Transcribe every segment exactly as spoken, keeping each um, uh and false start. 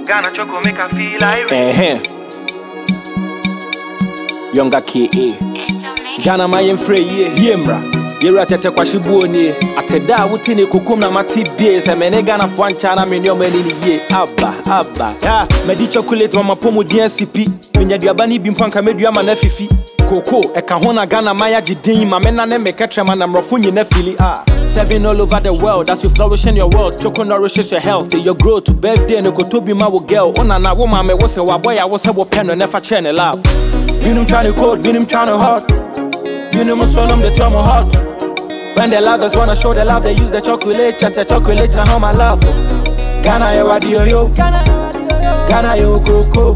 Ghana choco make I feel like eh Younger K A Ghana my free ye yemra Yera tete kwa shibuoni ateda wutini kukum na mati bie se mene Ghana fo anchana me nyo mani ni ye abba abba ya medi chocolate mama pomu D N C P menya duabani bi mpanka medua ma na fifi koko eka ho na Ghana maya gidin ma me na ne me ketrema na mrofo nyina fili ah seven all over the world as you flourish in your world choco nourishes your health your growth to birthday no go to be my girl ona na wo ma me wo se wa boy ya wo se wo pen no never chain love minum trying to code minum trying to hot you know my soul I'm the time hot. When the lovers wanna show the love, they use the chocolate. Just a chocolate and all my love. Ghana yo adio yo, Ghana yo coco,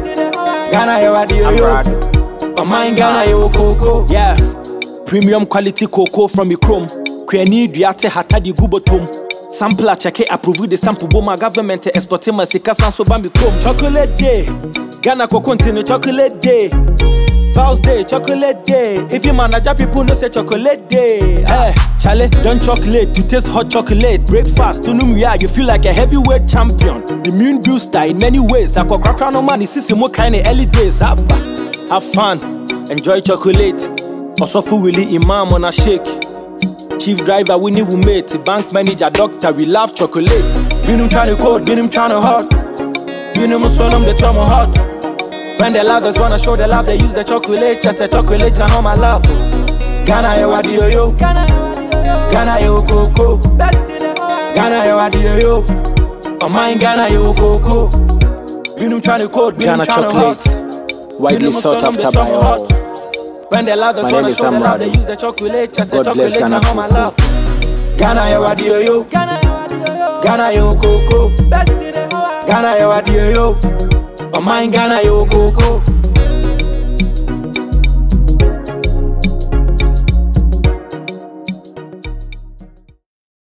Ghana yo adio yo. Oh my Ghana yo coco, yeah. Premium quality cocoa from Chrome. Kwani duate hata di gubotom. Sampler check it approve the sample boma government exporting my sika sanso bambi chrome. Chocolate day, Ghana cocoa continue chocolate day. Vows day, chocolate day. If you manage people no say chocolate day. Eh, Charlie, don't chocolate, you taste hot chocolate. Breakfast, to know you feel like a heavyweight champion. Immune booster in many ways. I got crack no money, see some more kind of early days. Have fun, enjoy chocolate. Also for Willie Imam on a shake. Chief driver, we need mate. Bank manager, doctor, we love chocolate. Been him trying to code, been him trying to hot. Been him so long, they try my heart. When the lovers wanna show the love, they use the chocolate. Just a chocolate and all my love. Ghana yo adio yo, Ghana yo coco, Ghana yo adio yo. Oh my Ghana yo coco. You know trying to code, Ghana chocolate. Widely sought after by all. When the lovers wanna show the love, they use the chocolate. Just a chocolate and all my love. Ghana yo adio yo, Ghana yo coco, Ghana yo adio yo. Oh my Ghana yo coco.